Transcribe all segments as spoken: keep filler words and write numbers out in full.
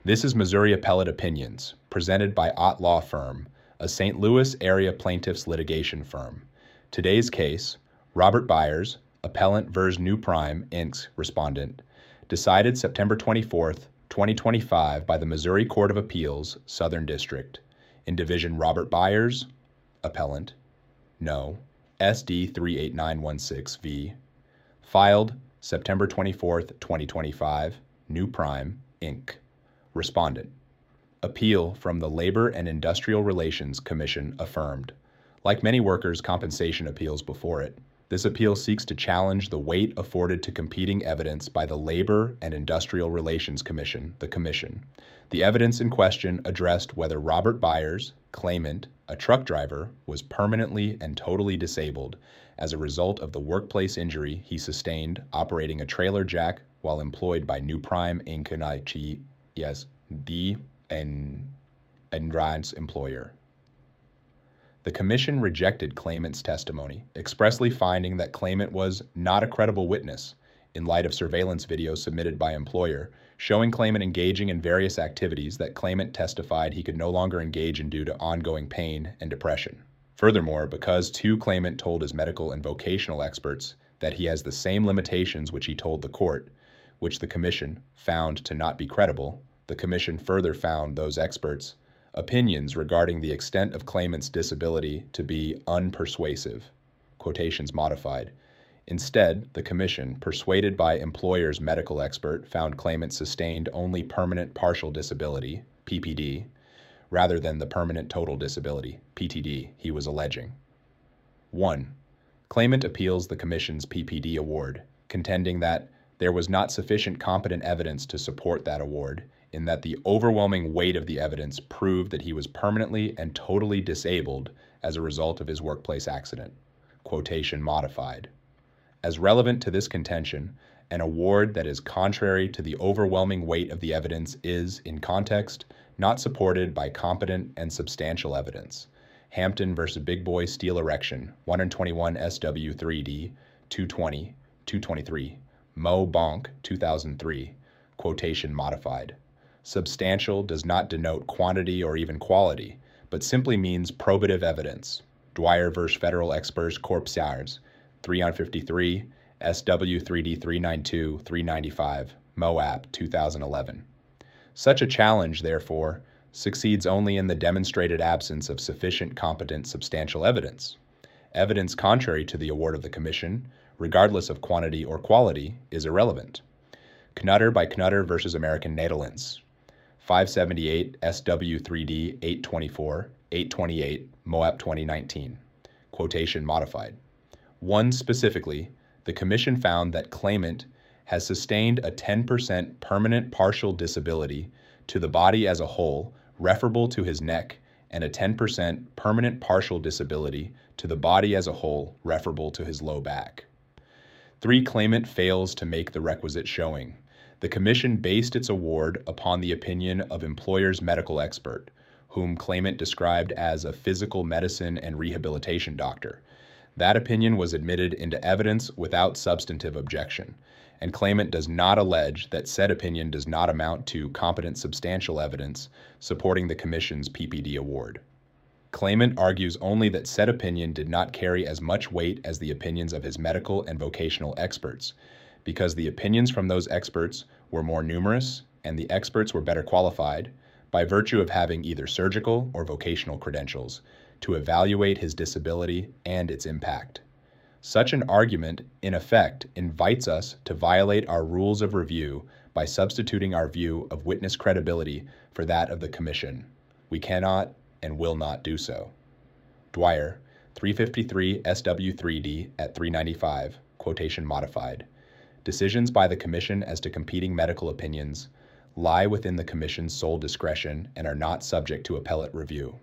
This is Missouri Appellate Opinions, presented by Ott Law Firm, a Saint Louis area plaintiffs litigation firm. Today's case, Robert Byers, Appellant versus New Prime, Incorporated Respondent, decided September twenty-fourth, twenty twenty-five by the Missouri Court of Appeals, Southern District, in Division Robert Byers, Appellant, No, S D three eight nine one six V, filed September twenty-fourth, twenty twenty-five, New Prime, Incorporated. Respondent. Appeal from the Labor and Industrial Relations Commission affirmed. Like many workers' compensation appeals before it, this appeal seeks to challenge the weight afforded to competing evidence by the Labor and Industrial Relations Commission, the Commission. The evidence in question addressed whether Robert Byers, claimant, a truck driver, was permanently and totally disabled as a result of the workplace injury he sustained operating a trailer jack while employed by New Prime, Incorporated. Yes, the and Enrine's employer. The commission rejected claimant's testimony, expressly finding that claimant was not a credible witness in light of surveillance video submitted by employer, showing claimant engaging in various activities that claimant testified he could no longer engage in due to ongoing pain and depression. Furthermore, because two claimant told his medical and vocational experts that he has the same limitations which he told the court, which the commission found to not be credible, the commission further found those experts' opinions regarding the extent of claimant's disability to be unpersuasive, quotations modified. Instead, the commission, persuaded by employer's medical expert, found claimant sustained only permanent partial disability, P P D, rather than the permanent total disability, P T D, he was alleging. one. Claimant appeals the commission's P P D award, contending that there was not sufficient competent evidence to support that award, in that the overwhelming weight of the evidence proved that he was permanently and totally disabled as a result of his workplace accident. Quotation modified. As relevant to this contention, an award that is contrary to the overwhelming weight of the evidence is, in context, not supported by competent and substantial evidence. Hampton versus Big Boy Steel Erection, one twenty-one S W three D, two twenty, two twenty-three. Mo Bonk, two thousand three, quotation modified. Substantial does not denote quantity or even quality, but simply means probative evidence. Dwyer versus Federal Experts Corpsiars, three on fifty-three, S W three D three ninety-two, three ninety-five, Moab, two thousand eleven. Such a challenge, therefore, succeeds only in the demonstrated absence of sufficient competent substantial evidence. Evidence contrary to the award of the commission, regardless of quantity or quality, is irrelevant. Knutter by Knutter versus American Netherlands, five seventy-eight S W three D eight twenty-four, eight twenty-eight, Moab twenty nineteen. Quotation modified. One specifically, the commission found that claimant has sustained a ten percent permanent partial disability to the body as a whole, referable to his neck, and a ten percent permanent partial disability to the body as a whole, referable to his low back. Three, claimant fails to make the requisite showing. The commission based its award upon the opinion of employer's medical expert, whom claimant described as a physical medicine and rehabilitation doctor. That opinion was admitted into evidence without substantive objection, and claimant does not allege that said opinion does not amount to competent substantial evidence supporting the commission's P P D award. Claimant argues only that said opinion did not carry as much weight as the opinions of his medical and vocational experts, because the opinions from those experts were more numerous and the experts were better qualified, by virtue of having either surgical or vocational credentials, to evaluate his disability and its impact. Such an argument, in effect, invites us to violate our rules of review by substituting our view of witness credibility for that of the commission. We cannot and will not do so. Dwyer, three fifty-three S W three D at three ninety-five, quotation modified. Decisions by the commission as to competing medical opinions lie within the commission's sole discretion and are not subject to appellate review.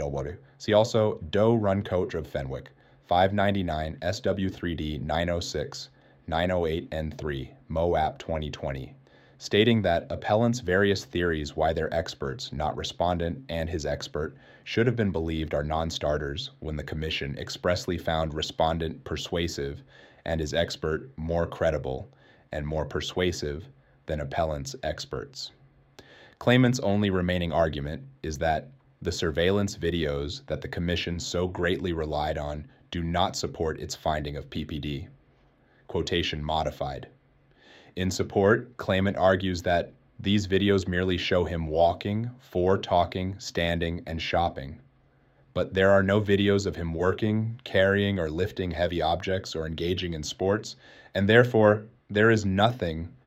See also Doe Runcoat of Fenwick, five ninety-nine S W three D nine oh six, nine oh eight N three, Moab twenty twenty, stating that appellant's various theories why their experts, not respondent and his expert, should have been believed are non-starters when the commission expressly found respondent persuasive and his expert more credible and more persuasive than appellant's experts. Claimant's only remaining argument is that the surveillance videos that the Commission so greatly relied on do not support its finding of P P D. Quotation modified. In support, claimant argues that these videos merely show him walking, for talking, standing, and shopping. But there are no videos of him working, carrying, or lifting heavy objects or engaging in sports, and therefore there is nothing